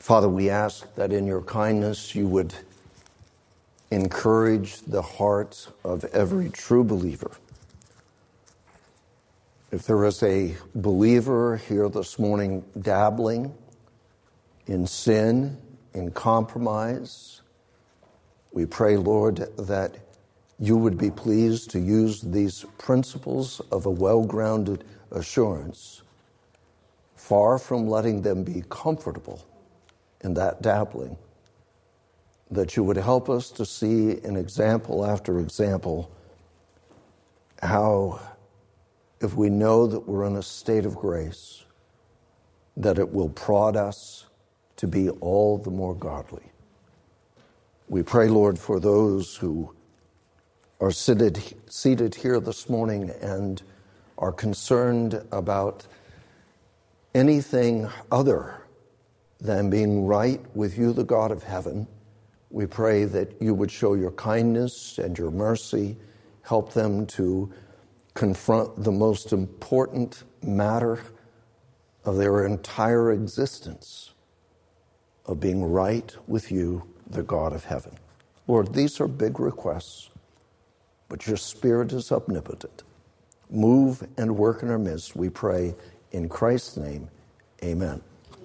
Father, we ask that in your kindness you would encourage the heart of every true believer. If there is a believer here this morning dabbling in sin, in compromise, we pray, Lord, that you would be pleased to use these principles of a well-grounded assurance, far from letting them be comfortable in that dabbling, that you would help us to see in example after example how, if we know that we're in a state of grace, that it will prod us to be all the more godly. We pray, Lord, for those who are seated here this morning and are concerned about anything other than being right with you, the God of heaven. We pray that you would show your kindness and your mercy, help them to confront the most important matter of their entire existence, of being right with you, the God of heaven. Lord, these are big requests, but your Spirit is omnipotent. Move and work in our midst, we pray in Christ's name. Amen.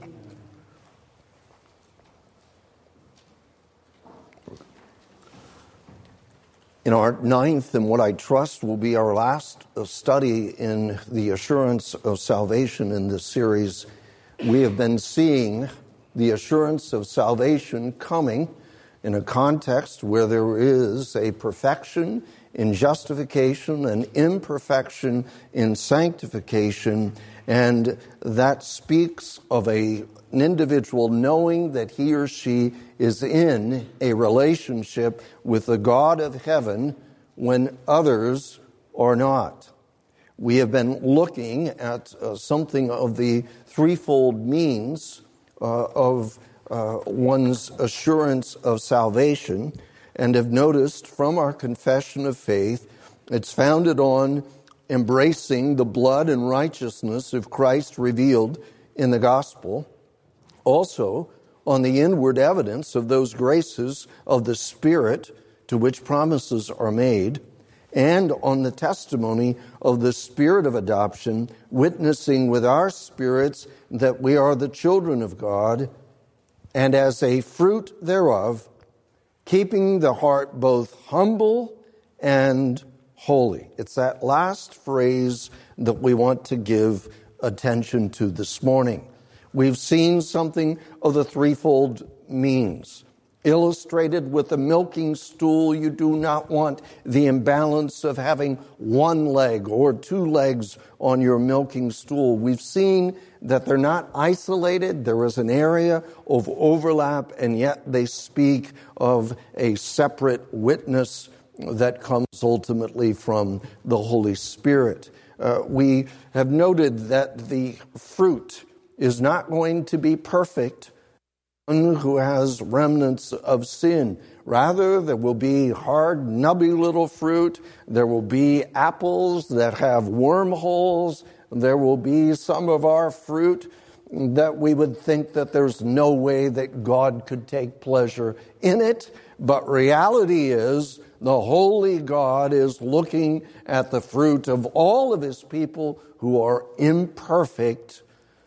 In our ninth, and what I trust will be our last study in the assurance of salvation in this series, we have been seeing the assurance of salvation coming in a context where there is a perfection in justification and imperfection in sanctification, and that speaks of an individual knowing that he or she is in a relationship with the God of heaven when others are not. We have been looking at something of the threefold means of one's assurance of salvation, and have noticed from our confession of faith, it's founded on embracing the blood and righteousness of Christ revealed in the gospel, also on the inward evidence of those graces of the Spirit to which promises are made, and on the testimony of the Spirit of adoption, witnessing with our spirits that we are the children of God, and as a fruit thereof, keeping the heart both humble and holy. It's that last phrase that we want to give attention to this morning. We've seen something of the threefold means. Illustrated with a milking stool, you do not want the imbalance of having one leg or two legs on your milking stool. We've seen that they're not isolated. There is an area of overlap, and yet they speak of a separate witness that comes ultimately from the Holy Spirit. We have noted that the fruit is not going to be perfect who has remnants of sin. Rather, there will be hard, nubby little fruit. There will be apples that have wormholes. There will be some of our fruit that we would think that there's no way that God could take pleasure in it. But reality is, the holy God is looking at the fruit of all of his people who are imperfect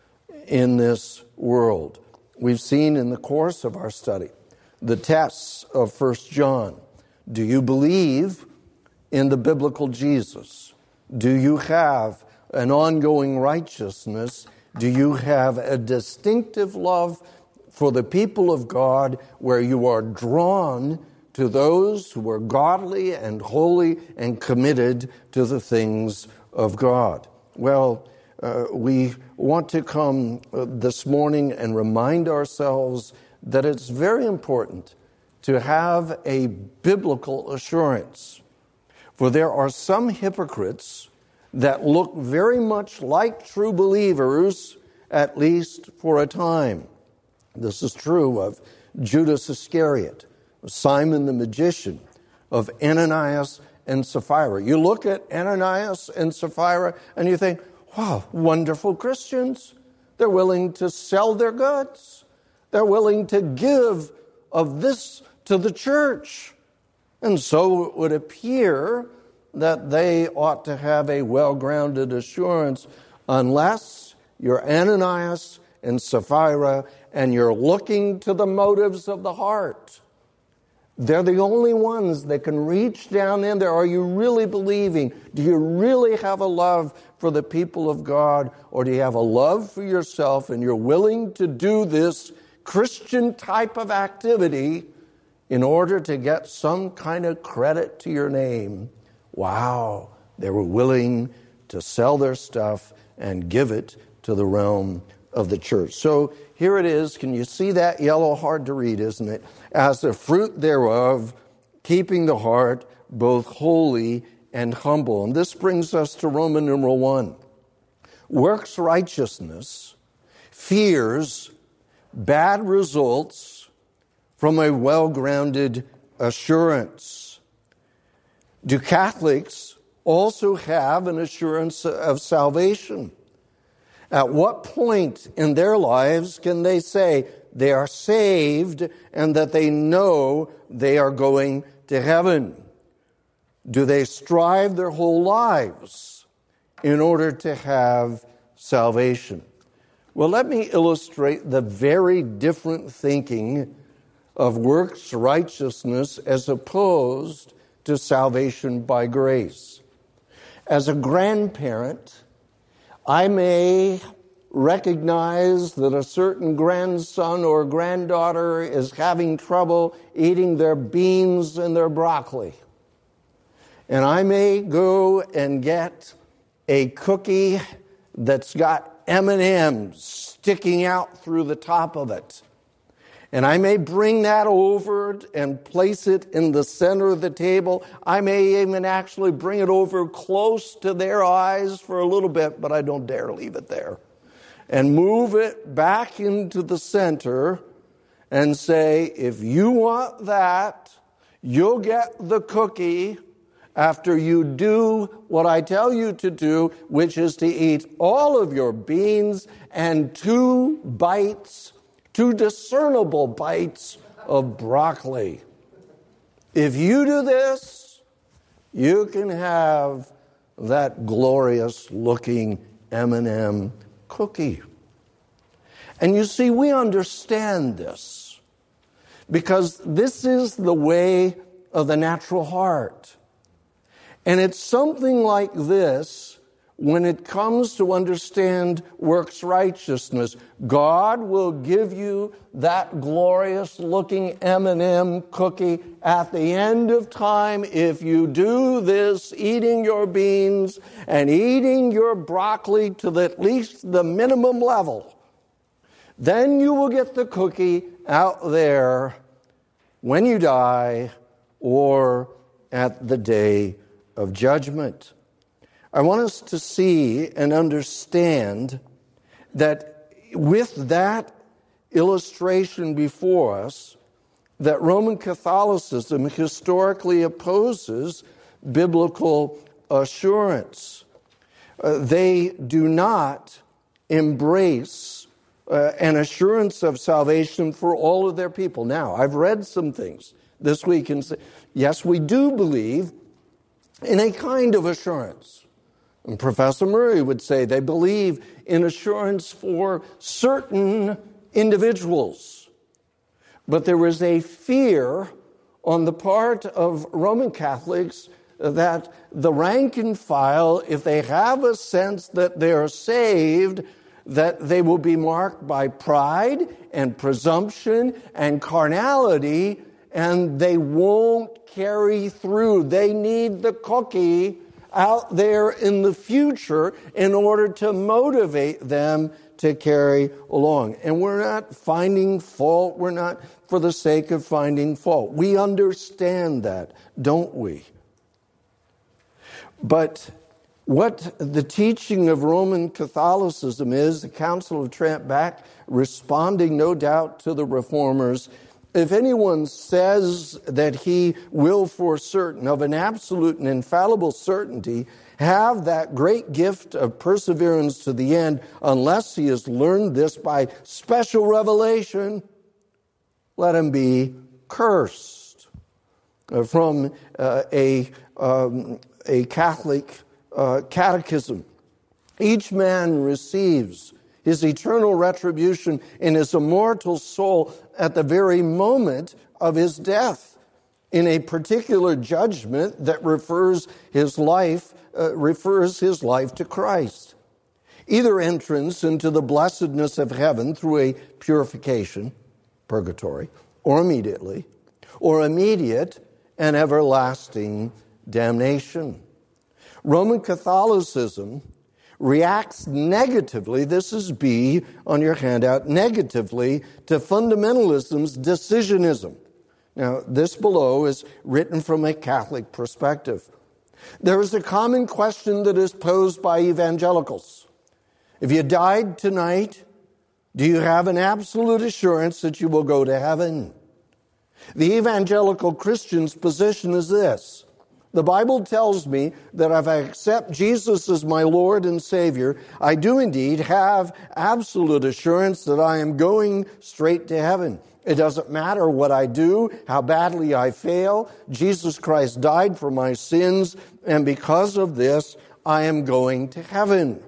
in this world. We've seen in the course of our study the tests of 1 John. Do you believe in the biblical Jesus? Do you have an ongoing righteousness? Do you have a distinctive love for the people of God where you are drawn to those who are godly and holy and committed to the things of God? Well, we want to come this morning and remind ourselves that it's very important to have a biblical assurance. For there are some hypocrites that look very much like true believers, at least for a time. This is true of Judas Iscariot, of Simon the magician, of Ananias and Sapphira. You look at Ananias and Sapphira and you think, wow, wonderful Christians. They're willing to sell their goods. They're willing to give of this to the church. And so it would appear that they ought to have a well-grounded assurance unless you're Ananias and Sapphira and you're looking to the motives of the heart. They're the only ones that can reach down in there. Are you really believing? Do you really have a love for the people of God? Or do you have a love for yourself and you're willing to do this Christian type of activity in order to get some kind of credit to your name? Wow, they were willing to sell their stuff and give it to the realm of the church. So here it is. Can you see that yellow? Hard to read, isn't it? As the fruit thereof, keeping the heart both holy and humble. And this brings us to Roman numeral 1. Works righteousness fears bad results from a well-grounded assurance. Do Catholics also have an assurance of salvation? At what point in their lives can they say they are saved and that they know they are going to heaven? Do they strive their whole lives in order to have salvation? Well, let me illustrate the very different thinking of works righteousness as opposed to salvation by grace. As a grandparent, I may recognize that a certain grandson or granddaughter is having trouble eating their beans and their broccoli. And I may go and get a cookie that's got M&Ms sticking out through the top of it. And I may bring that over and place it in the center of the table. I may even actually bring it over close to their eyes for a little bit, but I don't dare leave it there. And move it back into the center and say, if you want that, you'll get the cookie after you do what I tell you to do, which is to eat all of your beans and 2 discernible bites of broccoli. If you do this, you can have that glorious looking M&M cookie. And you see, we understand this because this is the way of the natural heart. And it's something like this when it comes to understand works righteousness. God will give you that glorious looking M&M cookie at the end of time if you do this, eating your beans and eating your broccoli to at least the minimum level. Then you will get the cookie out there when you die or at the day of judgment. I want us to see and understand that with that illustration before us, that Roman Catholicism historically opposes biblical assurance. They do not embrace an assurance of salvation for all of their people. Now, I've read some things this week and say, yes, we do believe in a kind of assurance. And Professor Murray would say they believe in assurance for certain individuals. But there is a fear on the part of Roman Catholics that the rank and file, if they have a sense that they are saved, that they will be marked by pride and presumption and carnality, and they won't carry through. They need the cookie out there in the future in order to motivate them to carry along. And we're not finding fault. We're not for the sake of finding fault. We understand that, don't we? But what the teaching of Roman Catholicism is, the Council of Trent back responding no doubt to the Reformers, if anyone says that he will for certain, of an absolute and infallible certainty, have that great gift of perseverance to the end, unless he has learned this by special revelation, let him be cursed. From a Catholic catechism, each man receives his eternal retribution in his immortal soul at the very moment of his death, in a particular judgment that refers his life to Christ. Either entrance into the blessedness of heaven through a purification, purgatory, or immediate and everlasting damnation. Roman Catholicism reacts negatively, this is B on your handout, negatively to fundamentalism's decisionism. Now, this below is written from a Catholic perspective. There is a common question that is posed by evangelicals. If you died tonight, do you have an absolute assurance that you will go to heaven? The evangelical Christian's position is this: the Bible tells me that if I accept Jesus as my Lord and Savior, I do indeed have absolute assurance that I am going straight to heaven. It doesn't matter what I do, how badly I fail. Jesus Christ died for my sins, and because of this, I am going to heaven.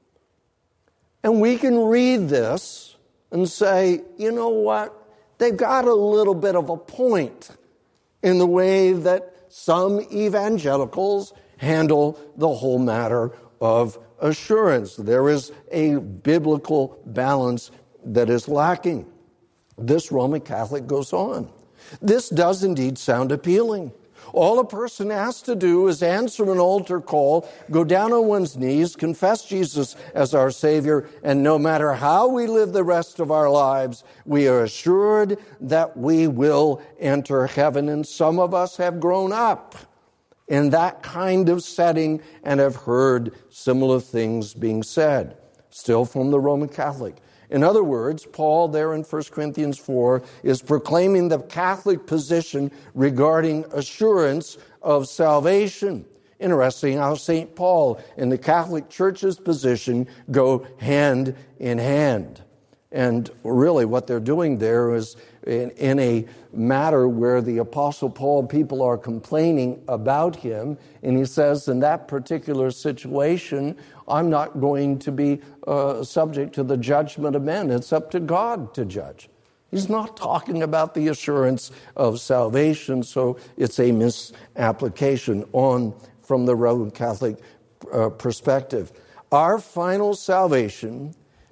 And we can read this and say, you know what? They've got a little bit of a point in the way that some evangelicals handle the whole matter of assurance. There is a biblical balance that is lacking. This Roman Catholic goes on. This does indeed sound appealing. All a person has to do is answer an altar call, go down on one's knees, confess Jesus as our Savior, and no matter how we live the rest of our lives, we are assured that we will enter heaven. And some of us have grown up in that kind of setting and have heard similar things being said, still from the Roman Catholic. In other words, Paul there in 1 Corinthians 4 is proclaiming the Catholic position regarding assurance of salvation. Interesting how St. Paul and the Catholic Church's position go hand in hand. And really what they're doing there is in a matter where the Apostle Paul, people are complaining about him, and he says, in that particular situation, I'm not going to be subject to the judgment of men. It's up to God to judge. He's not talking about the assurance of salvation, so it's a misapplication on from the Roman Catholic perspective. Our final salvation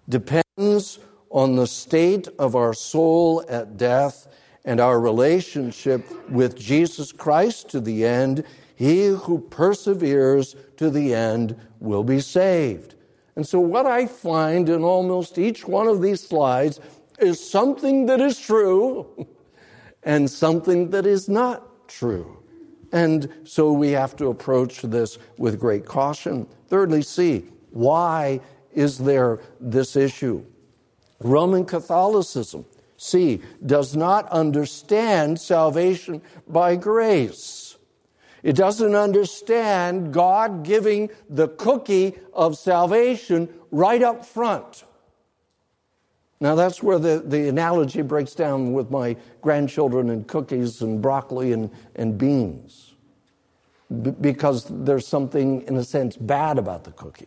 depends on the state of our soul at death and our relationship with Jesus Christ to the end. He who perseveres to the end will be saved. And so what I find in almost each one of these slides is something that is true and something that is not true. And so we have to approach this with great caution. Thirdly, C, why is there this issue? Roman Catholicism, C, does not understand salvation by grace. It doesn't understand God giving the cookie of salvation right up front. Now that's where the analogy breaks down with my grandchildren and cookies and broccoli and beans. Because there's something, in a sense, bad about the cookie.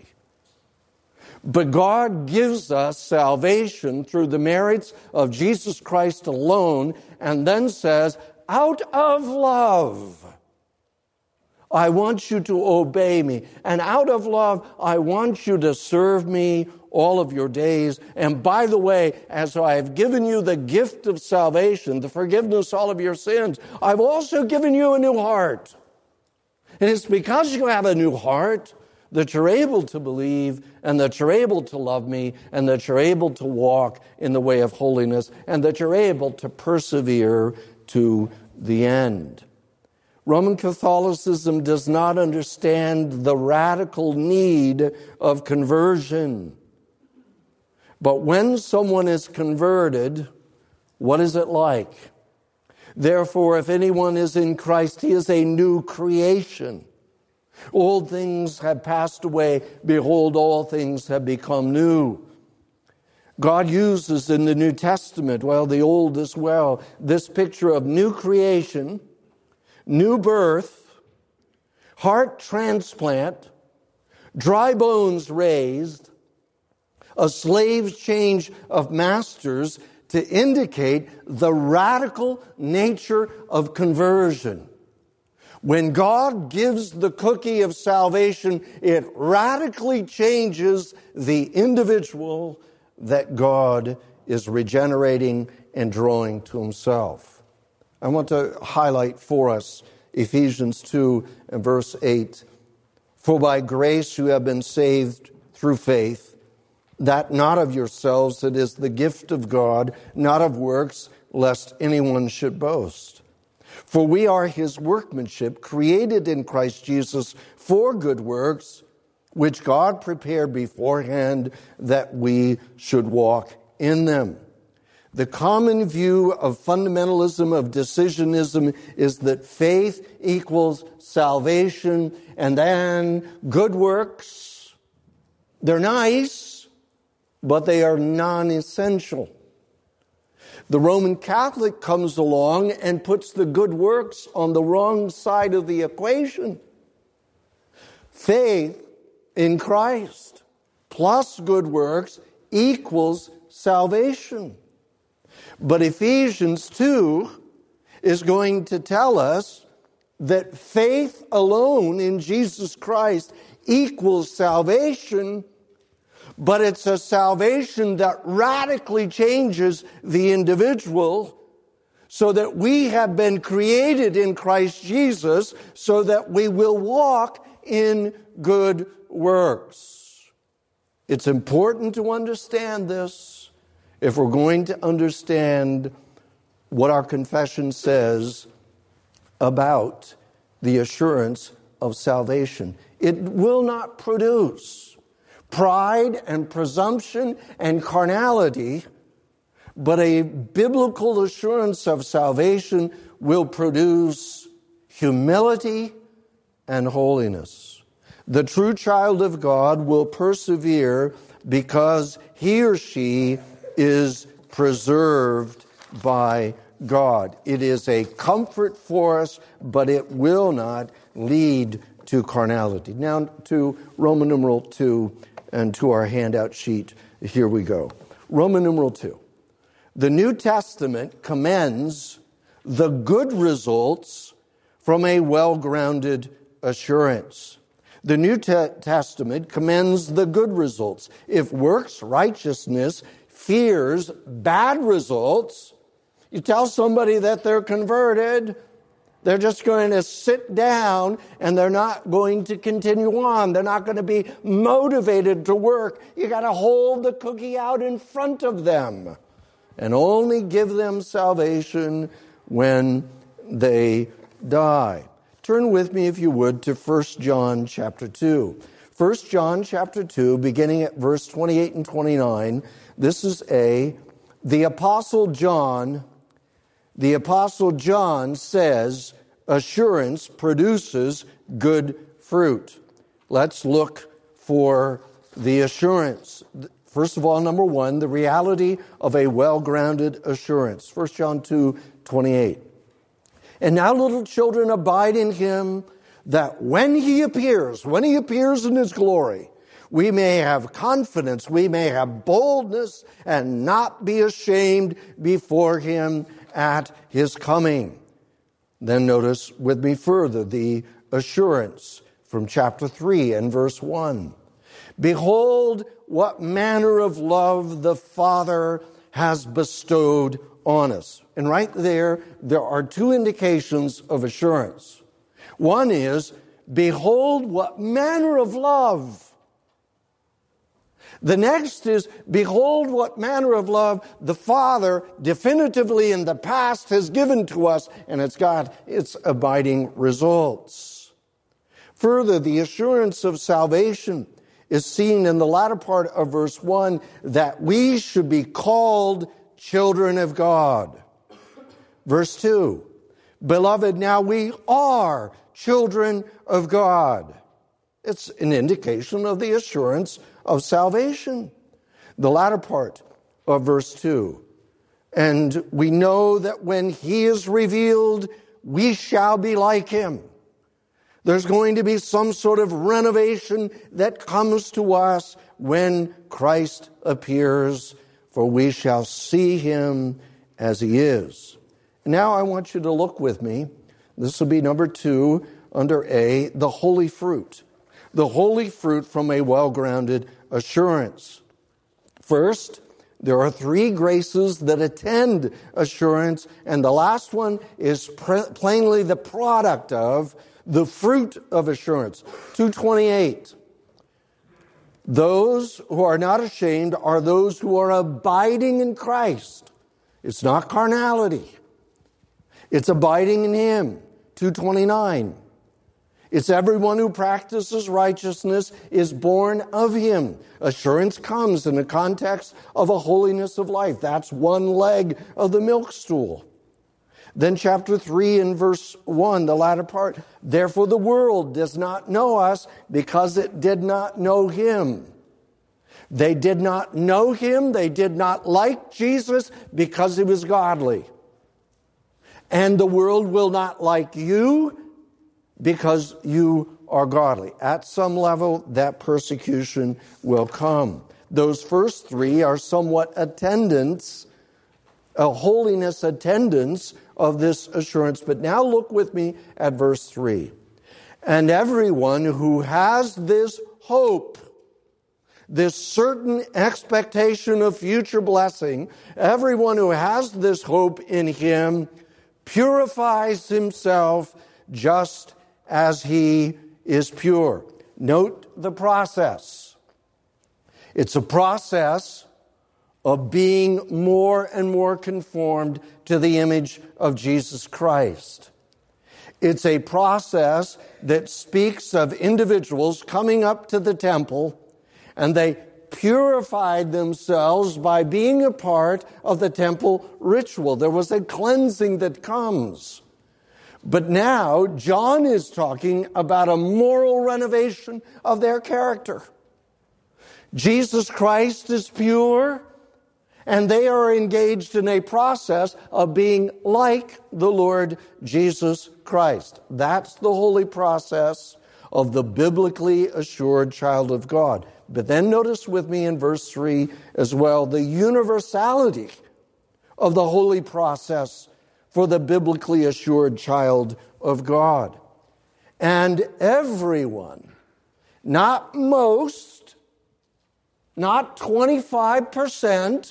But God gives us salvation through the merits of Jesus Christ alone, and then says, out of love, I want you to obey me. And out of love, I want you to serve me all of your days. And by the way, as I have given you the gift of salvation, the forgiveness of all of your sins, I've also given you a new heart. And it's because you have a new heart that you're able to believe, and that you're able to love me, and that you're able to walk in the way of holiness, and that you're able to persevere to the end. Roman Catholicism does not understand the radical need of conversion. But when someone is converted, what is it like? Therefore, if anyone is in Christ, he is a new creation. Old things have passed away. Behold, all things have become new. God uses in the New Testament, well, the Old as well, this picture of new creation, new birth, heart transplant, dry bones raised, a slave's change of masters to indicate the radical nature of conversion. When God gives the cookie of salvation, it radically changes the individual that God is regenerating and drawing to himself. I want to highlight for us Ephesians 2 and verse 8. For by grace you have been saved through faith, that not of yourselves, it is the gift of God, not of works, lest anyone should boast. For we are his workmanship, created in Christ Jesus for good works, which God prepared beforehand that we should walk in them. The common view of fundamentalism, of decisionism, is that faith equals salvation, and then good works. They're nice, but they are non-essential. The Roman Catholic comes along and puts the good works on the wrong side of the equation. Faith in Christ plus good works equals salvation. But Ephesians 2 is going to tell us that faith alone in Jesus Christ equals salvation, but it's a salvation that radically changes the individual so that we have been created in Christ Jesus so that we will walk in good works. It's important to understand this if we're going to understand what our confession says about the assurance of salvation. It will not produce pride and presumption and carnality, but a biblical assurance of salvation will produce humility and holiness. The true child of God will persevere because he or she is preserved by God. It is a comfort for us, but it will not lead to carnality. Now to Roman numeral 2 and to our handout sheet. Here we go. Roman numeral 2. The New Testament commends the good results from a well-grounded assurance. The New Testament commends the good results. If works righteousness fears bad results, you tell somebody that they're converted, they're just going to sit down and they're not going to continue on. They're not going to be motivated to work. You got to hold the cookie out in front of them and only give them salvation when they die. Turn with me, if you would, to 1 John chapter 2. 1 John chapter 2, beginning at verse 28 and 29. This is the Apostle John says assurance produces good fruit. Let's look for the assurance. First of all, number one, the reality of a well-grounded assurance. 1 John 2, 28. And now, little children, abide in him, that when he appears in his glory, we may have confidence, we may have boldness, and not be ashamed before him at his coming. Then notice with me further the assurance from chapter 3 and verse 1. Behold, what manner of love the Father has bestowed on us. And right there are two indications of assurance. One is, behold, what manner of love. The next is, behold, what manner of love the Father definitively in the past has given to us, and it's got its abiding results. Further, the assurance of salvation is seen in the latter part of verse 1, that we should be called children of God. Verse 2, beloved, now we are children of God. It's an indication of the assurance of salvation. The latter part, of verse 2. And we know that when he is revealed, we shall be like him. There's going to be some sort of renovation that comes to us when Christ appears, for we shall see him as he is. Now I want you to look with me. This will be number 2 under A, the holy fruit. The holy fruit from a well-grounded assurance. First, there are 3 graces that attend assurance, and the last one is plainly the product of the fruit of assurance. 2:28. Those who are not ashamed are those who are abiding in Christ. It's not carnality. It's abiding in him. 2:29. It's everyone who practices righteousness is born of him. Assurance comes in the context of a holiness of life. That's one leg of the milk stool. Then chapter 3 and verse 1, the latter part. Therefore the world does not know us because it did not know him. They did not know him. They did not like Jesus because he was godly. And the world will not like you because you are godly. At some level, that persecution will come. Those first 3 are somewhat attendants, a holiness attendance of this assurance. But now look with me at verse 3. And everyone who has this hope, this certain expectation of future blessing, everyone who has this hope in him purifies himself just as he is pure. Note the process. It's a process of being more and more conformed to the image of Jesus Christ. It's a process that speaks of individuals coming up to the temple, and they purified themselves by being a part of the temple ritual. There was a cleansing that comes. But now, John is talking about a moral renovation of their character. Jesus Christ is pure, and they are engaged in a process of being like the Lord Jesus Christ. That's the holy process of the biblically assured child of God. But then notice with me in verse 3 as well, the universality of the holy process for the biblically assured child of God. And everyone, not most, not 25%,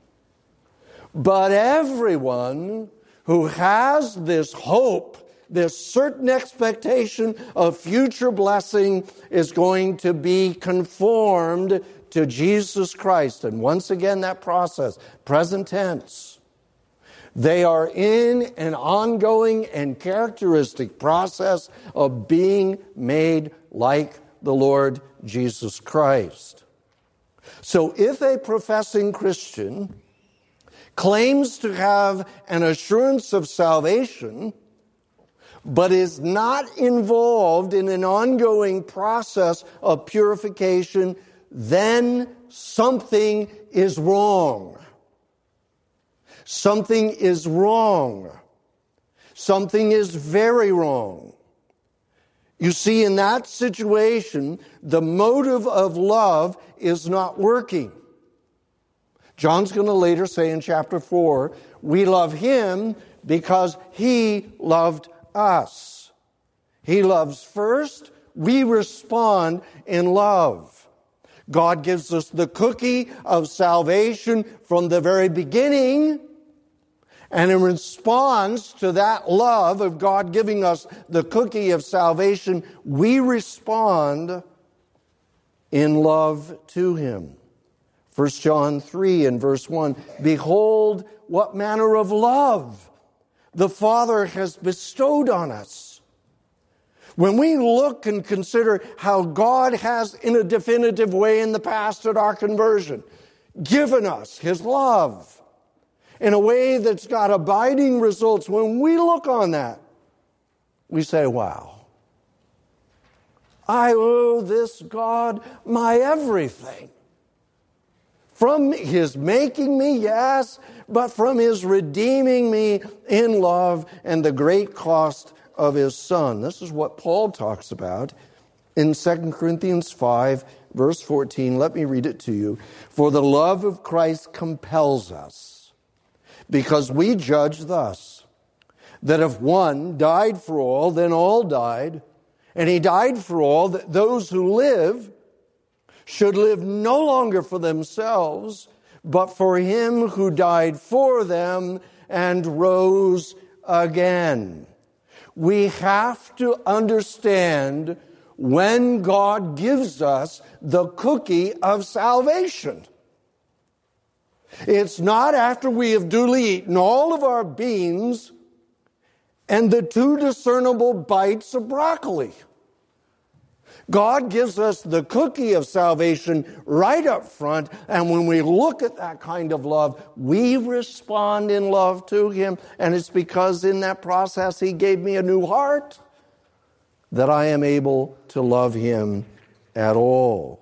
but everyone who has this hope, this certain expectation of future blessing is going to be conformed to Jesus Christ. And once again, that process, present tense. They are in an ongoing and characteristic process of being made like the Lord Jesus Christ. So if a professing Christian claims to have an assurance of salvation, but is not involved in an ongoing process of purification, then something is wrong. Something is wrong. Something is very wrong. You see, in that situation, the motive of love is not working. John's going to later say in chapter 4, we love him because he loved us. He loves first. We respond in love. God gives us the cookie of salvation from the very beginning. And in response to that love of God giving us the cookie of salvation, we respond in love to him. 1 John 3 and verse 1, behold, what manner of love the Father has bestowed on us. When we look and consider how God has, in a definitive way in the past at our conversion, given us his love in a way that's got abiding results, when we look on that, we say, wow, I owe this God my everything. From His making me, yes, but from His redeeming me in love and the great cost of His Son. This is what Paul talks about in 2 Corinthians 5, verse 14. Let me read it to you. For the love of Christ compels us, because we judge thus, that if one died for all, then all died, and He died for all, that those who live should live no longer for themselves, but for Him who died for them and rose again. We have to understand when God gives us the cookie of salvation. It's not after we have duly eaten all of our beans and the 2 discernible bites of broccoli. God gives us the cookie of salvation right up front, and when we look at that kind of love, we respond in love to Him, and it's because in that process He gave me a new heart that I am able to love Him at all.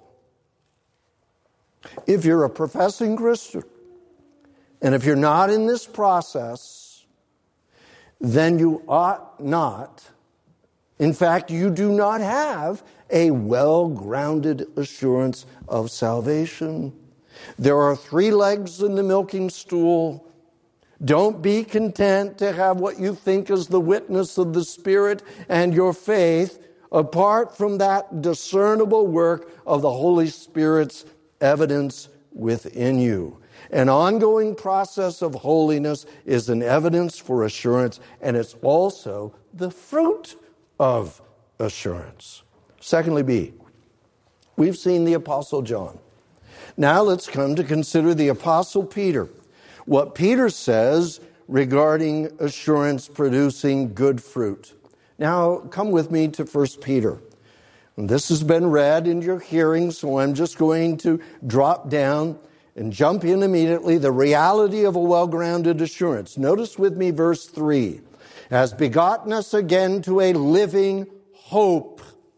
If you're a professing Christian, and if you're not in this process, then you ought not, in fact, you do not have a well-grounded assurance of salvation. There are 3 legs in the milking stool. Don't be content to have what you think is the witness of the Spirit and your faith apart from that discernible work of the Holy Spirit's evidence within you. An ongoing process of holiness is an evidence for assurance, and it's also the fruit of assurance. Secondly, B, we've seen the Apostle John. Now let's come to consider the Apostle Peter. What Peter says regarding assurance producing good fruit. Now come with me to 1 Peter. And this has been read in your hearing, so I'm just going to drop down and jump in immediately. The reality of a well-grounded assurance. Notice with me verse 3. Has begotten us again to a living hope.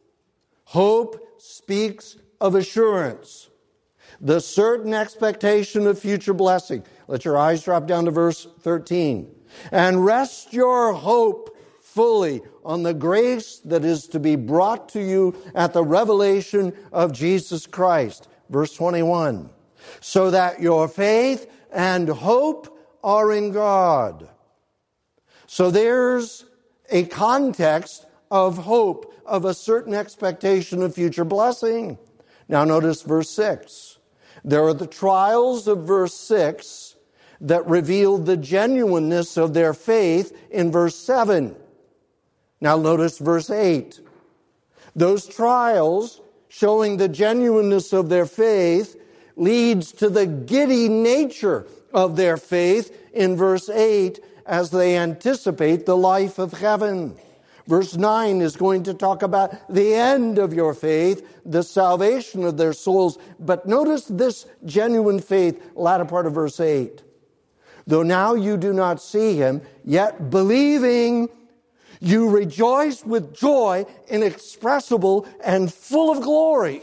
Hope speaks of assurance, the certain expectation of future blessing. Let your eyes drop down to verse 13. And rest your hope fully on the grace that is to be brought to you at the revelation of Jesus Christ. Verse 21. So that your faith and hope are in God. So there's a context of hope, of a certain expectation of future blessing. Now notice verse 6. There are the trials of verse 6 that reveal the genuineness of their faith in verse 7. Now notice verse 8. Those trials showing the genuineness of their faith leads to the giddy nature of their faith in verse 8 as they anticipate the life of heaven. Verse 9 is going to talk about the end of your faith, the salvation of their souls. But notice this genuine faith, latter part of verse 8. Though now you do not see Him, yet believing, you rejoice with joy inexpressible and full of glory.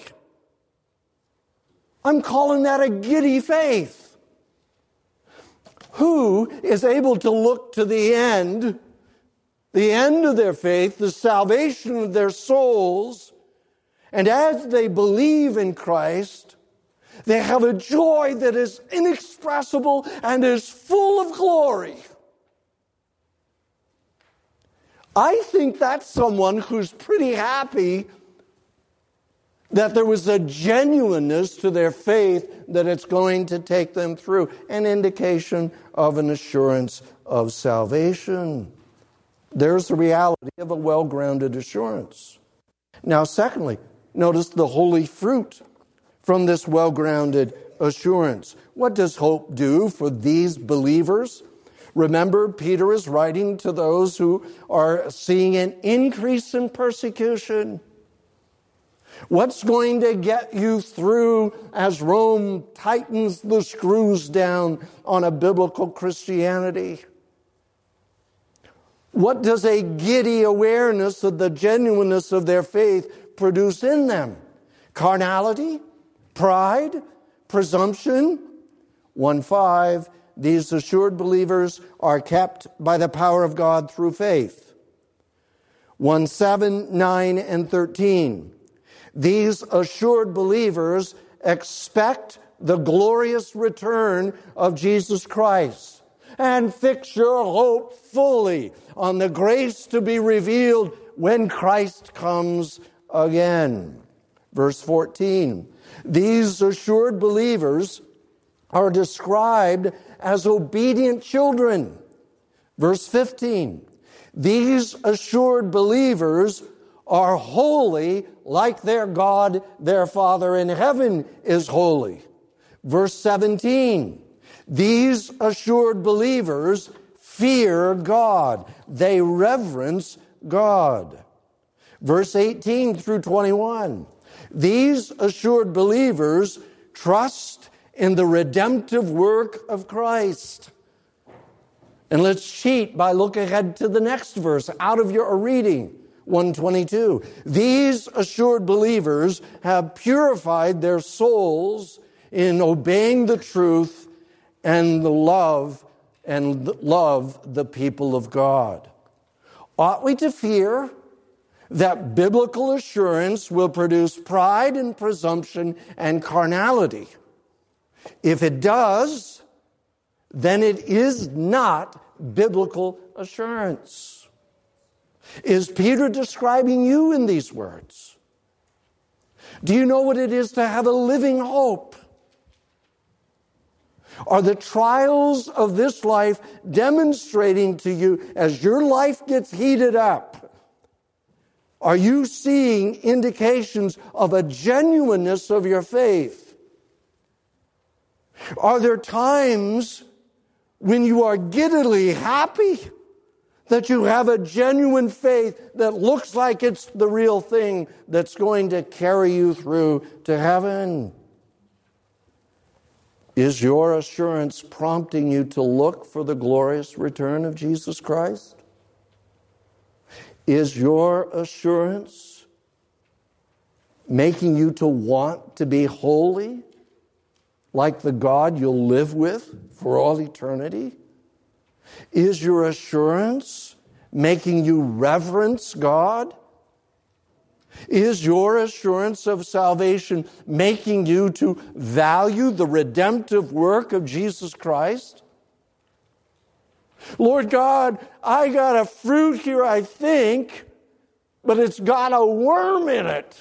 I'm calling that a giddy faith. Who is able to look to the end of their faith, the salvation of their souls, and as they believe in Christ, they have a joy that is inexpressible and is full of glory. I think that's someone who's pretty happy that there was a genuineness to their faith that it's going to take them through, an indication of an assurance of salvation. There's the reality of a well-grounded assurance. Now, secondly, notice the holy fruit from this well-grounded assurance. What does hope do for these believers? Remember, Peter is writing to those who are seeing an increase in persecution. What's going to get you through as Rome tightens the screws down on a biblical Christianity? What does a giddy awareness of the genuineness of their faith produce in them? Carnality? Pride? presumption. 1:5, these assured believers are kept by the power of God through faith. 1:7, 9, and 13. These assured believers expect the glorious return of Jesus Christ and fix your hope fully on the grace to be revealed when Christ comes again. Verse 14. These assured believers are described as obedient children. Verse 15. These assured believers are holy like their God, their Father in heaven is holy. Verse 17. These assured believers fear God. They reverence God. Verse 18 through 21. These assured believers trust in the redemptive work of Christ. And let's cheat by looking ahead to the next verse out of your reading, 122. These assured believers have purified their souls in obeying the truth and love the people of God. Ought we to fear that biblical assurance will produce pride and presumption and carnality? If it does, then it is not biblical assurance. Is Peter describing you in these words? Do you know what it is to have a living hope? Are the trials of this life demonstrating to you, as your life gets heated up, are you seeing indications of a genuineness of your faith? Are there times when you are giddily happy that you have a genuine faith that looks like it's the real thing that's going to carry you through to heaven? Is your assurance prompting you to look for the glorious return of Jesus Christ? Is your assurance making you to want to be holy, like the God you'll live with for all eternity? Is your assurance making you reverence God? Is your assurance of salvation making you to value the redemptive work of Jesus Christ? Lord God, I got a fruit here, I think, but it's got a worm in it.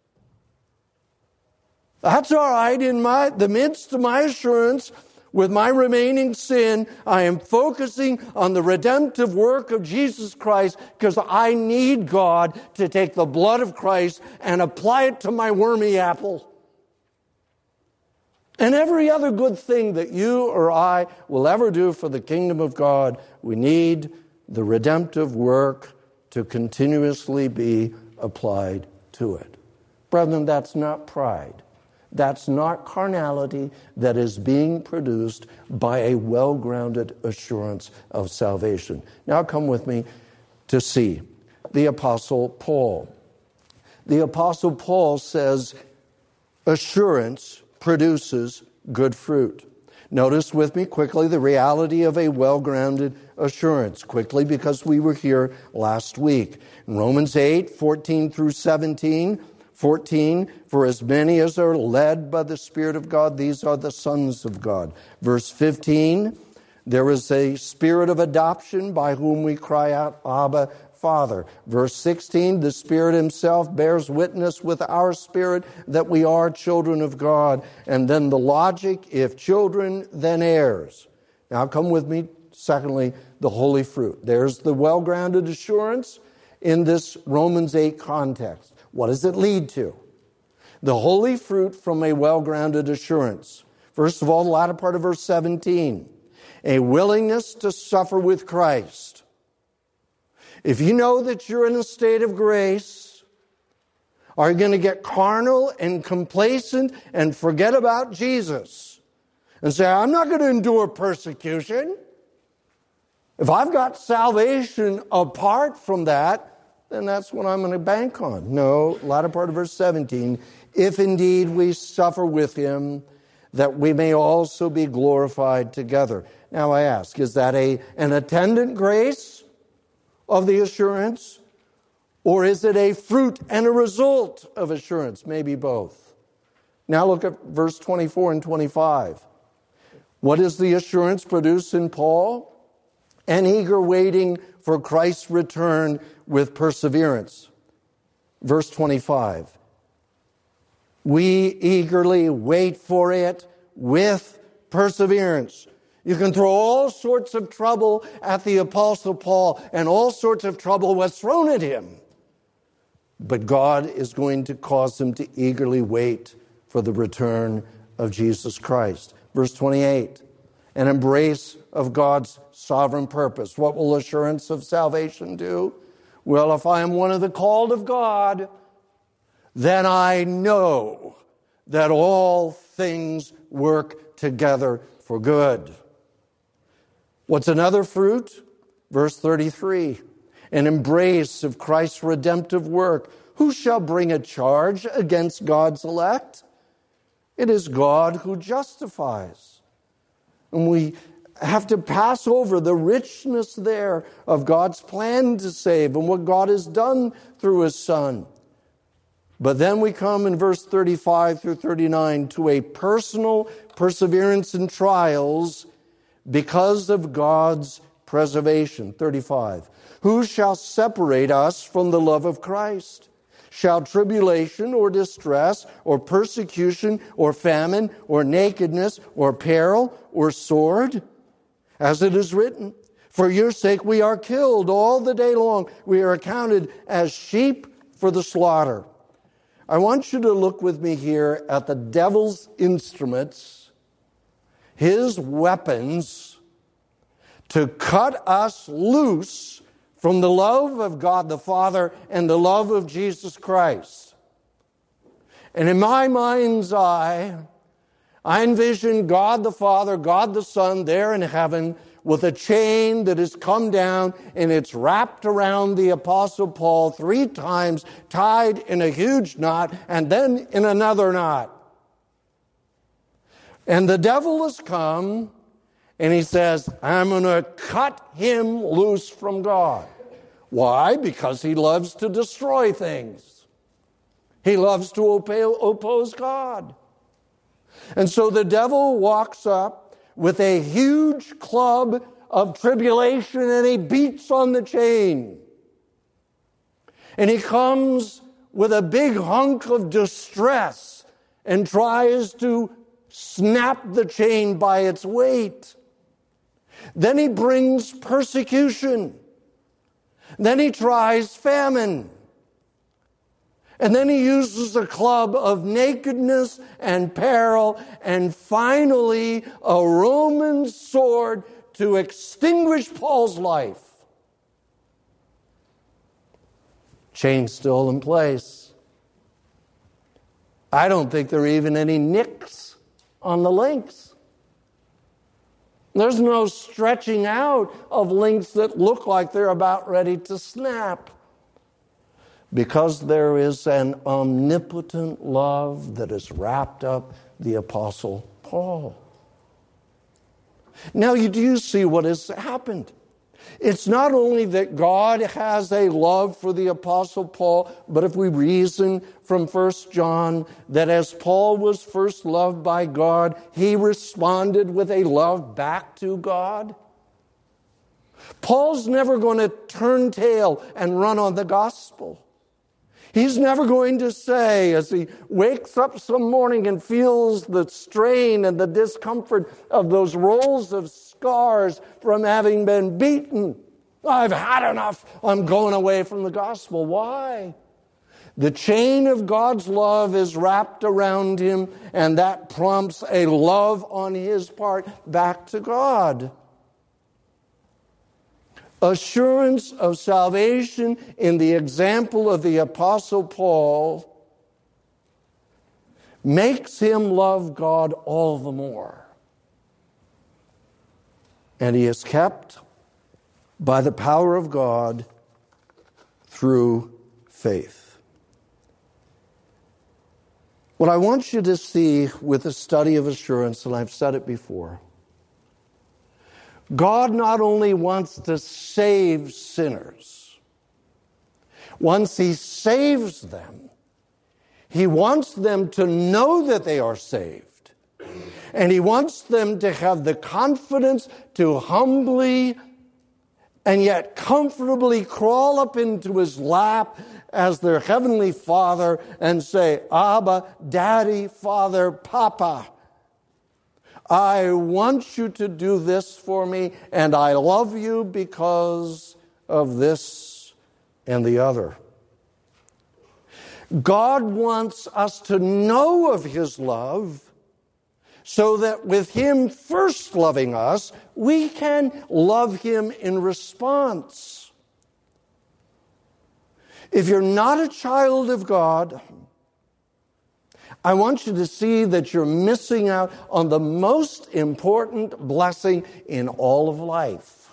That's all right. In the midst of my assurance, with my remaining sin, I am focusing on the redemptive work of Jesus Christ because I need God to take the blood of Christ and apply it to my wormy apple. And every other good thing that you or I will ever do for the kingdom of God, we need the redemptive work to continuously be applied to it. Brethren, that's not pride. That's not carnality that is being produced by a well-grounded assurance of salvation. Now come with me to see the Apostle Paul. The Apostle Paul says assurance produces good fruit. Notice with me quickly the reality of a well-grounded assurance. Quickly, because we were here last week. In Romans 8, 14 through 17, 14, for as many as are led by the Spirit of God, these are the sons of God. Verse 15, there is a spirit of adoption by whom we cry out, Abba, Father. Verse 16, the Spirit himself bears witness with our spirit that we are children of God. And then the logic, if children, then heirs. Now come with me, secondly, the holy fruit. There's the well-grounded assurance in this Romans 8 context. What does it lead to? The holy fruit from a well-grounded assurance. First of all, the latter part of verse 17. A willingness to suffer with Christ. If you know that you're in a state of grace, are you going to get carnal and complacent and forget about Jesus? And say, I'm not going to endure persecution. If I've got salvation apart from that, then that's what I'm going to bank on. No, latter part of verse 17. If indeed we suffer with him, that we may also be glorified together. Now I ask, is that an attendant grace of the assurance? Or is it a fruit and a result of assurance? Maybe both. Now look at verse 24 and 25. What does the assurance produce in Paul? An eager waiting for Christ's return with perseverance. Verse 25. We eagerly wait for it with perseverance. You can throw all sorts of trouble at the Apostle Paul, and all sorts of trouble was thrown at him. But God is going to cause him to eagerly wait for the return of Jesus Christ. Verse 28, an embrace of God's sovereign purpose. What will assurance of salvation do? Well, if I am one of the called of God, then I know that all things work together for good. What's another fruit? Verse 33, an embrace of Christ's redemptive work. Who shall bring a charge against God's elect? It is God who justifies. And we have to pass over the richness there of God's plan to save and what God has done through His Son. But then we come in verse 35 through 39 to a personal perseverance in trials because of God's preservation. 35. Who shall separate us from the love of Christ? Shall tribulation or distress or persecution or famine or nakedness or peril or sword? As it is written, for your sake we are killed all the day long. We are accounted as sheep for the slaughter. I want you to look with me here at the devil's instruments, his weapons to cut us loose from the love of God the Father and the love of Jesus Christ. And in my mind's eye, I envision God the Father, God the Son there in heaven with a chain that has come down and it's wrapped around the Apostle Paul 3 times, tied in a huge knot and then in another knot. And the devil has come and he says, I'm going to cut him loose from God. Why? Because he loves to destroy things. He loves to oppose God. And so the devil walks up with a huge club of tribulation and he beats on the chain. And he comes with a big hunk of distress and tries to snap the chain by its weight. Then he brings persecution. Then he tries famine. And then he uses a club of nakedness and peril, and finally a Roman sword to extinguish Paul's life. Chain still in place. I don't think there are even any nicks on the links. There's no stretching out of links that look like they're about ready to snap. Because there is an omnipotent love that has wrapped up the Apostle Paul. Now, do you see what has happened? It's not only that God has a love for the Apostle Paul, but if we reason from 1 John, that as Paul was first loved by God, he responded with a love back to God. Paul's never going to turn tail and run on the gospel. He's never going to say, as he wakes up some morning and feels the strain and the discomfort of those rows of scars from having been beaten, I've had enough, I'm going away from the gospel. Why? The chain of God's love is wrapped around him, and that prompts a love on his part back to God. Assurance of salvation in the example of the Apostle Paul makes him love God all the more. And he is kept by the power of God through faith. What I want you to see with the study of assurance, and I've said it before, God not only wants to save sinners, once He saves them, He wants them to know that they are saved. And He wants them to have the confidence to humbly and yet comfortably crawl up into His lap as their Heavenly Father and say, Abba, Daddy, Father, Papa, I want you to do this for me, and I love you because of this and the other. God wants us to know of His love so that with Him first loving us, we can love Him in response. If you're not a child of God, I want you to see that you're missing out on the most important blessing in all of life.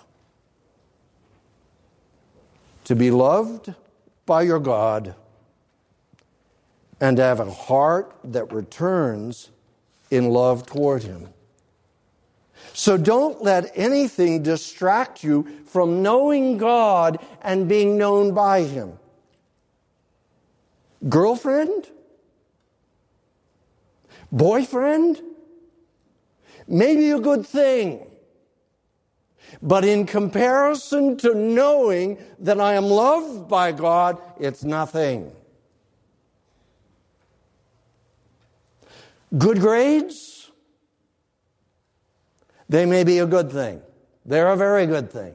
To be loved by your God and to have a heart that returns in love toward Him. So don't let anything distract you from knowing God and being known by Him. Girlfriend? Boyfriend? Maybe a good thing. But in comparison to knowing that I am loved by God, it's nothing. Good grades? They may be a good thing. They're a very good thing.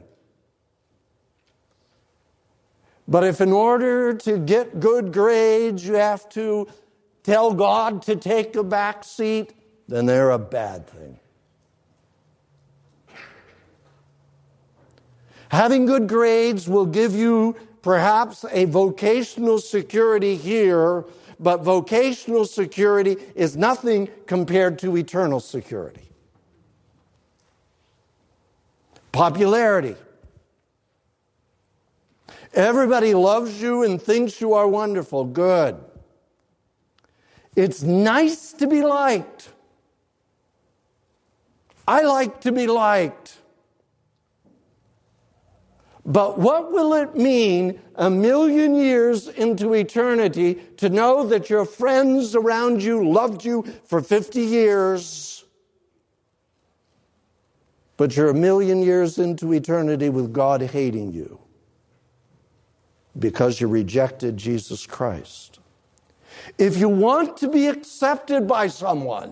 But if in order to get good grades you have to tell God to take a back seat, then they're a bad thing. Having good grades will give you perhaps a vocational security here, but vocational security is nothing compared to eternal security. Popularity. Everybody loves you and thinks you are wonderful. Good. It's nice to be liked. I like to be liked. But what will it mean 1,000,000 years into eternity to know that your friends around you loved you for 50 years, but you're 1,000,000 years into eternity with God hating you because you rejected Jesus Christ? If you want to be accepted by someone,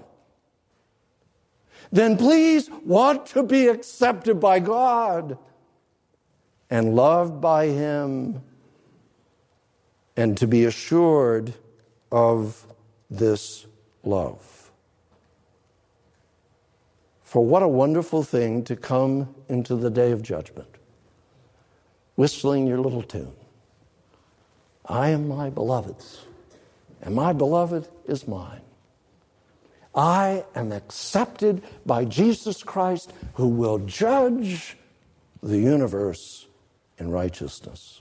then please want to be accepted by God and loved by Him, and to be assured of this love. For what a wonderful thing to come into the day of judgment, whistling your little tune. I am my beloved's, and my beloved is mine. I am accepted by Jesus Christ, who will judge the universe in righteousness.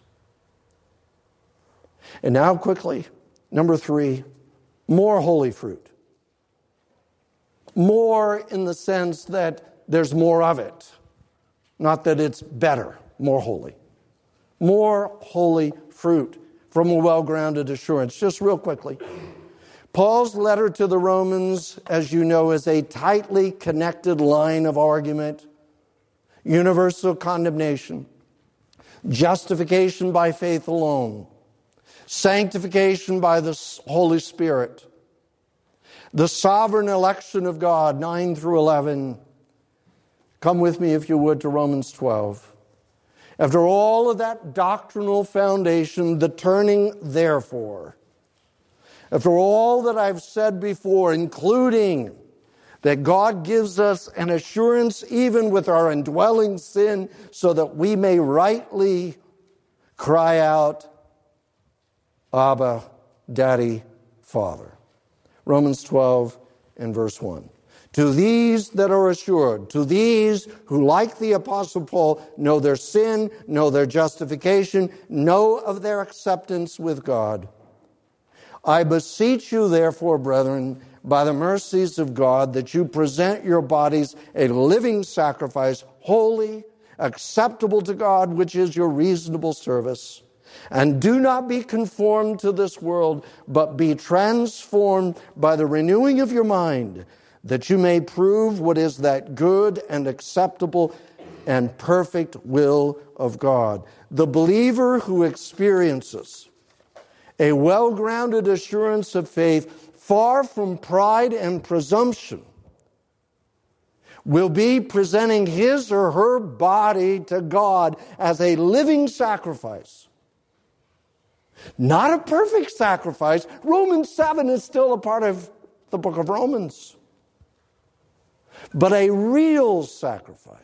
And now quickly, number 3, more holy fruit. More in the sense that there's more of it. Not that it's better, more holy. More holy fruit from a well-grounded assurance. Just real quickly. Paul's letter to the Romans, as you know, is a tightly connected line of argument. Universal condemnation. Justification by faith alone. Sanctification by the Holy Spirit. The sovereign election of God, 9 through 11. Come with me, if you would, to Romans 12. After all of that doctrinal foundation, the turning therefore. After all that I've said before, including that God gives us an assurance even with our indwelling sin so that we may rightly cry out, Abba, Daddy, Father. Romans 12 and verse 1. To these that are assured, to these who, like the Apostle Paul, know their sin, know their justification, know of their acceptance with God, I beseech you, therefore, brethren, by the mercies of God, that you present your bodies a living sacrifice, holy, acceptable to God, which is your reasonable service. And do not be conformed to this world, but be transformed by the renewing of your mind, that you may prove what is that good and acceptable and perfect will of God. The believer who experiences a well-grounded assurance of faith, far from pride and presumption, will be presenting his or her body to God as a living sacrifice. Not a perfect sacrifice. Romans 7 is still a part of the book of Romans. But a real sacrifice.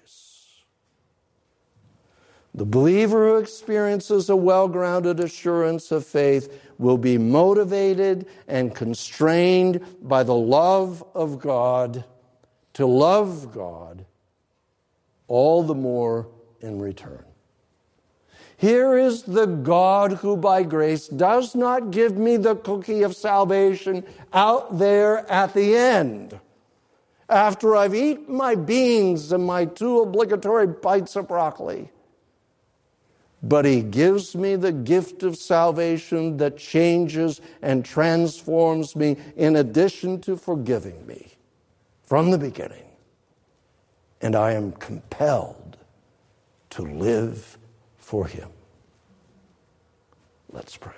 The believer who experiences a well-grounded assurance of faith will be motivated and constrained by the love of God to love God all the more in return. Here is the God who by grace does not give me the cookie of salvation out there at the end, after I've eaten my beans and my 2 obligatory bites of broccoli. But he gives me the gift of salvation that changes and transforms me in addition to forgiving me from the beginning. And I am compelled to live for him. Let's pray.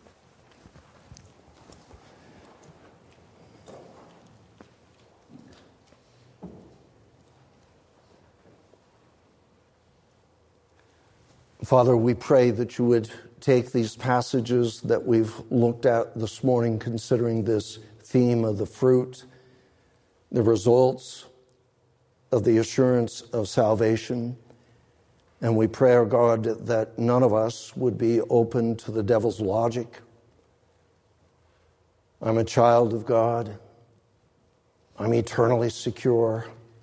Father, we pray that you would take these passages that we've looked at this morning, considering this theme of the fruit, the results of the assurance of salvation. And we pray, our God, that none of us would be open to the devil's logic. I'm a child of God. I'm eternally secure.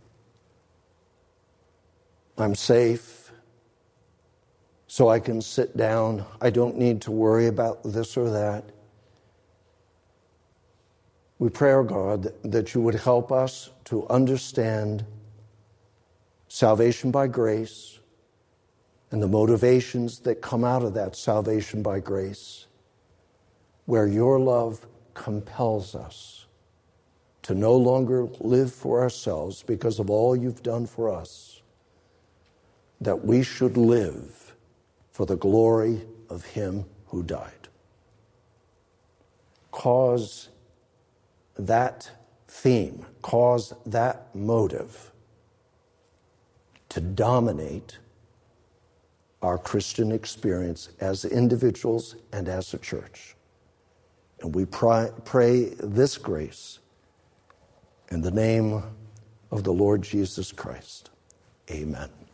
I'm safe. So I can sit down. I don't need to worry about this or that. We pray, our God, that you would help us to understand salvation by grace and the motivations that come out of that salvation by grace, where your love compels us to no longer live for ourselves because of all you've done for us, that we should live for the glory of him who died. Cause that theme, cause that motive to dominate our Christian experience as individuals and as a church. And we pray this grace in the name of the Lord Jesus Christ. Amen.